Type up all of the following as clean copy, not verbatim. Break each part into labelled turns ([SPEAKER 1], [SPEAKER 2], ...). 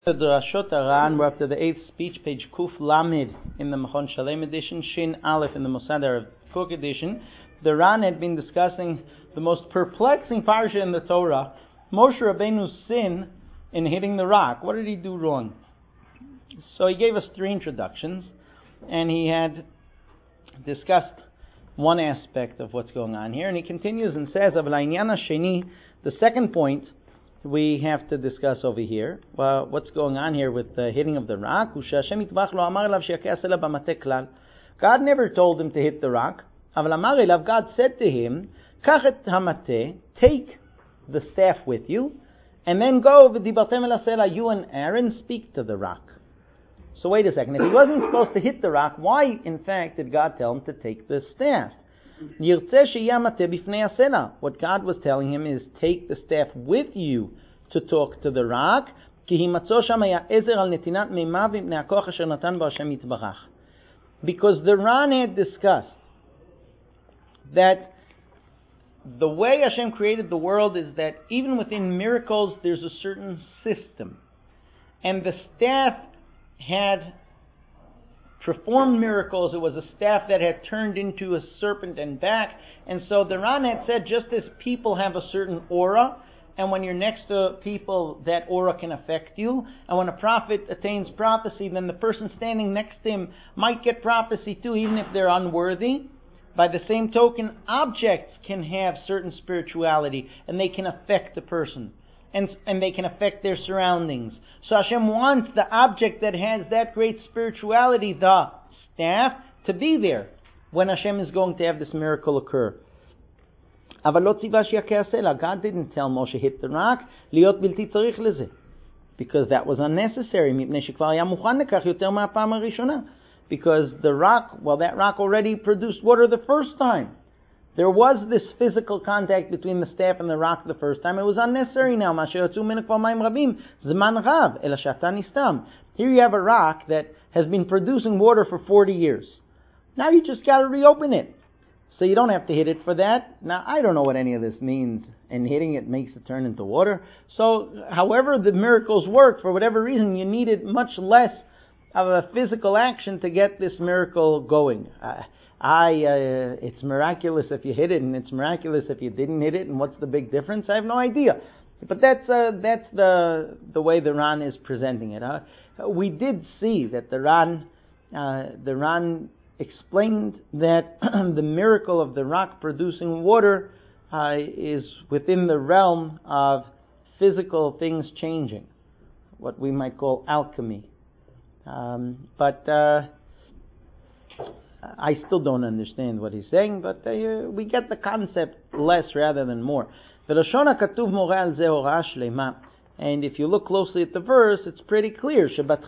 [SPEAKER 1] The Drashot Aran, we're up to the 8th speech, page Kuf Lamed in the Machon Shalem edition, Shin Aleph in the Mosad Kook edition. The Ran had been discussing the most perplexing parsha in the Torah, Moshe Rabbeinu's sin in hitting the rock. What did he do wrong? So he gave us 3 introductions, and he had discussed one aspect of what's going on here, and he continues and says, Avlainyana Sheni, the second point we have to discuss over here. Well, what's going on here with the hitting of the rock? God never told him to hit the rock. God said to him, take the staff with you, and then go, you and Aaron speak to the rock. So wait a second, if he wasn't supposed to hit the rock, why in fact did God tell him to take the staff? What God was telling him is take the staff with you to talk to the rock, because the Ran had discussed that the way Hashem created the world is that even within miracles there's a certain system, and the staff had performed miracles. It was a staff that had turned into a serpent and back. And so the Ran had said, just as people have a certain aura, and when you're next to people, that aura can affect you. And when a prophet attains prophecy, then the person standing next to him might get prophecy too, even if they're unworthy. By the same token, objects can have certain spirituality, and they can affect the person. And they can affect their surroundings. So Hashem wants the object that has that great spirituality, the staff, to be there when Hashem is going to have this miracle occur. God didn't tell Moshe hit the rock, because that was unnecessary. Because the rock, that rock already produced water the first time. There was this physical contact between the staff and the rock the first time. It was unnecessary now. Here you have a rock that has been producing water for 40 years. Now you just got to reopen it. So you don't have to hit it for that. Now, I don't know what any of this means, and hitting it makes it turn into water. So, however the miracles work, for whatever reason, you needed much less of a physical action to get this miracle going. It's miraculous if you hit it, and it's miraculous if you didn't hit it, and what's the big difference? I have no idea. But that's the way the Ran is presenting it. We did see that the Ran explained that the miracle of the rock producing water is within the realm of physical things changing, what we might call alchemy. But I still don't understand what he's saying, but we get the concept less rather than more. And if you look closely at the verse, it's pretty clear.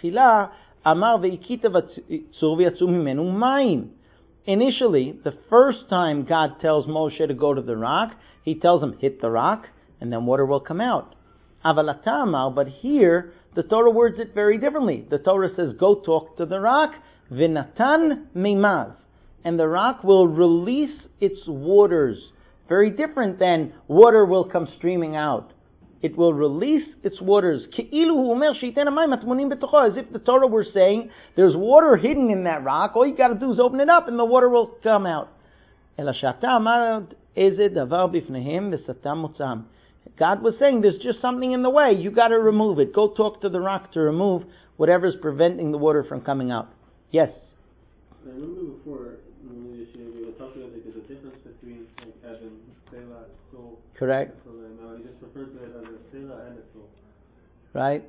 [SPEAKER 1] Initially, the first time God tells Moshe to go to the rock, he tells him, hit the rock, and then water will come out. But here, the Torah words it very differently. The Torah says, go talk to the rock, Vinatan Meimav, and the rock will release its waters. Very different than water will come streaming out. It will release its waters. As if the Torah were saying, there's water hidden in that rock, all you got to do is open it up and the water will come out. God was saying, there's just something in the way, you got to remove it. Go talk to the rock to remove whatever's preventing the water from coming out. Yes?
[SPEAKER 2] I remember before, we were talking about there's a difference between Evan, Selah, soul.
[SPEAKER 1] Correct.
[SPEAKER 2] So now he just refers to it as a Selah and a soul.
[SPEAKER 1] Right.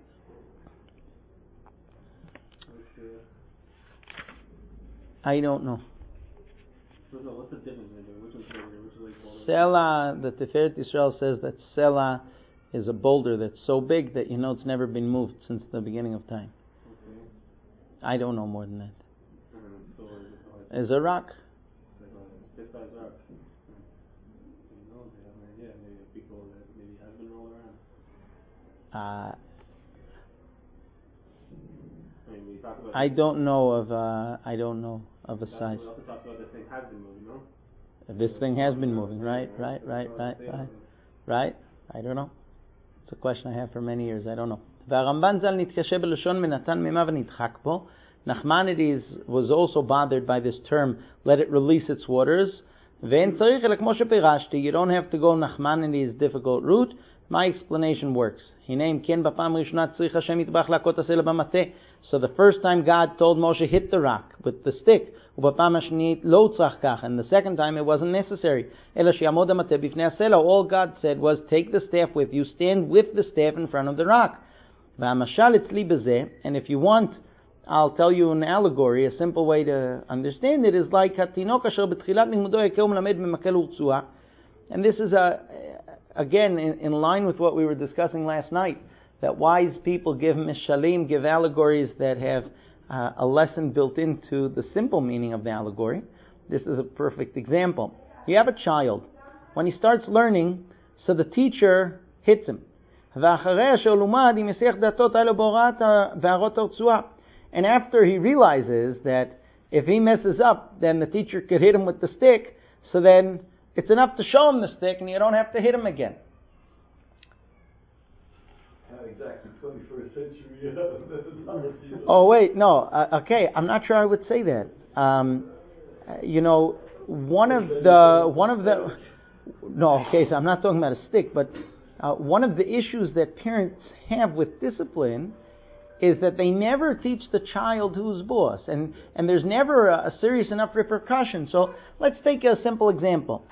[SPEAKER 1] I don't know.
[SPEAKER 2] What's the difference? Which one's bigger?
[SPEAKER 1] Selah, the Tiferet Yisrael says that Selah is a boulder that's so big that it's never been moved since the beginning of time.
[SPEAKER 2] Okay.
[SPEAKER 1] I don't know more than that.
[SPEAKER 2] So
[SPEAKER 1] is a rock.
[SPEAKER 2] This size rock. They have an idea. Maybe people that maybe has been rolled around. We talk about
[SPEAKER 1] I don't know of a size.
[SPEAKER 2] We also talked about this thing has been moving, no?
[SPEAKER 1] This thing has been moving, right. Right. I don't know. It's a question I have for many years. I don't know. והרמב"ן ז"ל נתקשה בלשון מנתן מימה ונדחק בו. Nachmanides was also bothered by this term, let it release its waters. ואין צריך אלא כמו שפירשתי, you don't have to go Nachmanides' difficult route. My explanation works. הנה אם כן בפעם ראשונה צריך השם יתברך להכות הסלע במטה. So the first time God told Moshe hit the rock with the stick. ובפעם השנית לא צריך כך. And the second time it wasn't necessary. אלא שיעמוד המטה בפני הסלע. All God said was take the staff with you, stand with the staff in front of the rock. והמשל אצלי בזה, and if you want, I'll tell you an allegory, a simple way to understand it is like התינוק אשר בתחילת לימודו יקהו מלמד במקל ורצועה. And this is again in line with what we were discussing last night, that wise people give mishalim, give allegories that have a lesson built into the simple meaning of the allegory. This is a perfect example. You have a child. When he starts learning, so the teacher hits him. And after he realizes that if he messes up, then the teacher could hit him with the stick, so then it's enough to show him the stick and you don't have to hit him again.
[SPEAKER 2] Not exactly 21st century.
[SPEAKER 1] Oh wait, no. Okay, I'm not sure I would say that. One of the no, okay, so I'm not talking about a stick, but one of the issues that parents have with discipline is that they never teach the child who's boss, and there's never a serious enough repercussion. So let's take a simple example.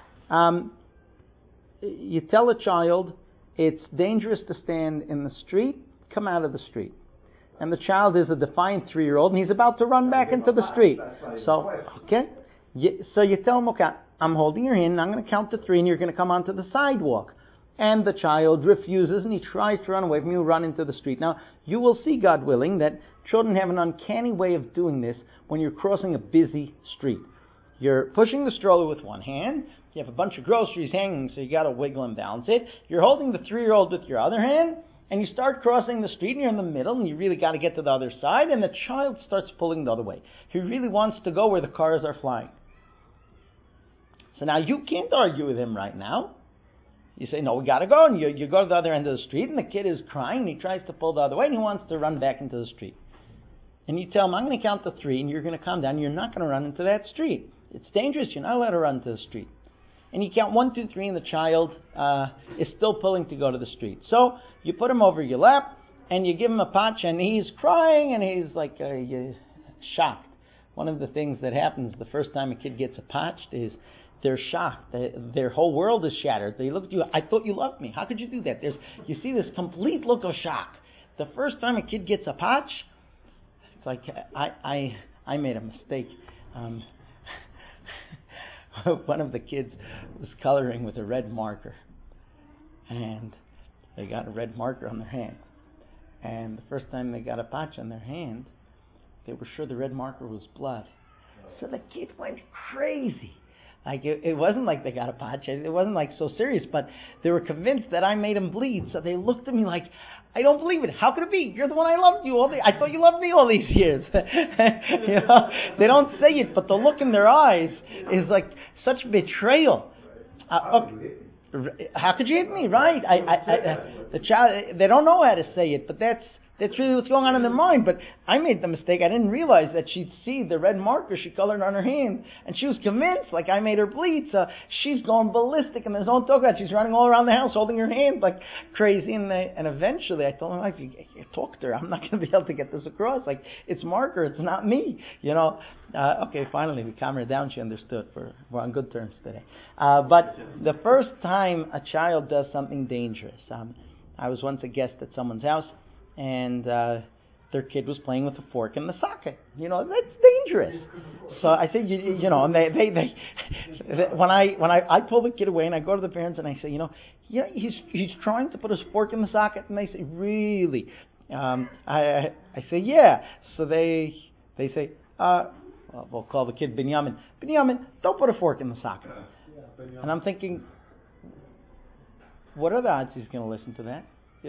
[SPEAKER 1] You tell a child it's dangerous to stand in the street, come out of the street. And the child is a defiant 3-year-old, and he's about to run back into the street. So, okay? So you tell him, okay, I'm holding your hand, and I'm going to count to 3, and you're going to come onto the sidewalk. And the child refuses, and he tries to run away from you, run into the street. Now, you will see, God willing, that children have an uncanny way of doing this when you're crossing a busy street. You're pushing the stroller with one hand, you have a bunch of groceries hanging, so you got to wiggle and balance it. You're holding the 3-year-old with your other hand, and you start crossing the street, and you're in the middle, and you really got to get to the other side, and the child starts pulling the other way. He really wants to go where the cars are flying. So now you can't argue with him right now. You say, no, we got to go, and you go to the other end of the street, and the kid is crying, and he tries to pull the other way, and he wants to run back into the street. And you tell him, I'm going to count to 3, and you're going to calm down, you're not going to run into that street. It's dangerous, you're not allowed to run into the street. And you count 1, 2, 3, and the child is still pulling to go to the street. So you put him over your lap, and you give him a patch, and he's crying, and he's like shocked. One of the things that happens the first time a kid gets a patch is they're shocked. Their whole world is shattered. They look at you, I thought you loved me. How could you do that? You see this complete look of shock. The first time a kid gets a patch, it's like, I made a mistake. One of the kids was coloring with a red marker, and they got a red marker on their hand. And the first time they got a patch on their hand, they were sure the red marker was blood. So the kid went crazy. Like it wasn't like they got a patch. It wasn't like so serious, but they were convinced that I made them bleed. So they looked at me like, I don't believe it. How could it be? You're the one I loved you all. I thought you loved me all these years. They don't say it, but the look in their eyes is like such betrayal. Okay. How could you hit me? Right? The child. They don't know how to say it, but that's really what's going on in their mind. But I made the mistake. I didn't realize that she'd see the red marker she colored on her hand, and she was convinced, like I made her bleed. So she's going ballistic, and there's no talk about. She's running all around the house holding her hand like crazy. And eventually, I told my wife, "You talk to her. I'm not going to be able to get this across. Like it's marker. It's not me. Okay, finally we calmed her down. She understood. We're on good terms today. But the first time a child does something dangerous, I was once a guest at someone's house. And their kid was playing with a fork in the socket. That's dangerous. So I said, and they when I pull the kid away and I go to the parents and I say, he's trying to put his fork in the socket, and they say, really? I say, yeah. So they say, we'll call the kid Binyamin. Binyamin, don't put a fork in the socket. And I'm thinking, what are the odds he's going to listen to that?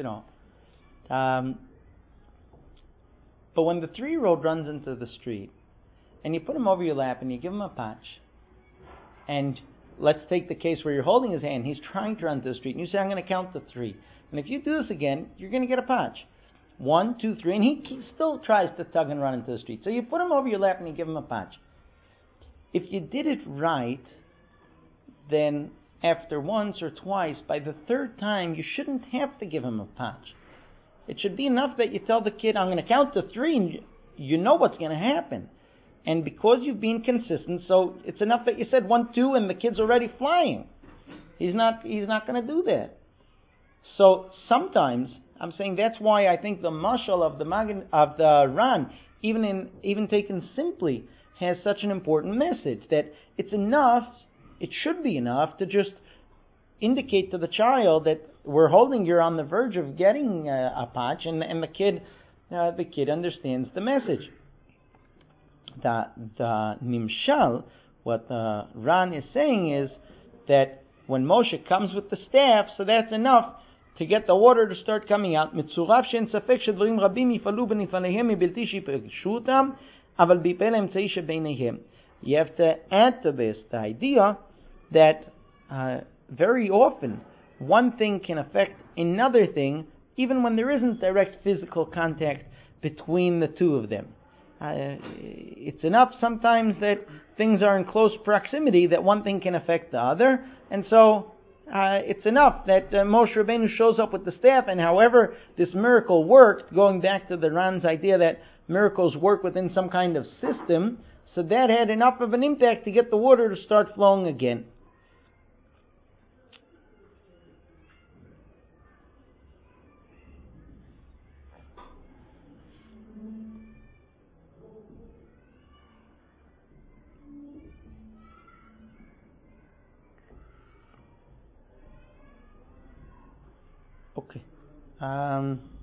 [SPEAKER 1] But when the 3-year-old runs into the street, and you put him over your lap and you give him a patch, and let's take the case where you're holding his hand, he's trying to run to the street, and you say, I'm going to count to 3. And if you do this again, you're going to get a patch. 1, 2, 3, and he still tries to tug and run into the street. So you put him over your lap and you give him a patch. If you did it right, then after once or twice, by the third time, you shouldn't have to give him a patch. It should be enough that you tell the kid, I'm going to count to 3, and you know what's going to happen. And because you've been consistent, so it's enough that you said 1, 2, and the kid's already flying. He's not going to do that. So sometimes, I'm saying that's why I think the mashal of the Ran, even taken simply, has such an important message, that it's enough, it should be enough to just indicate to the child that we're holding you on the verge of getting a patch, and the kid understands the message. The nimshal, what the Ran is saying is that when Moshe comes with the staff, so that's enough to get the water to start coming out. מצורף שאין ספק שדברים רבים יפעלו בנפעליהם מבלתי שיפגשו אותם, אבל ביפל האמצעי שביניהם. You have to add to this the idea that very often one thing can affect another thing even when there isn't direct physical contact between the two of them. It's enough sometimes that things are in close proximity that one thing can affect the other, and so it's enough that Moshe Rabbeinu shows up with the staff, and however this miracle worked, going back to the Ran's idea that miracles work within some kind of system, so that had enough of an impact to get the water to start flowing again. Okay.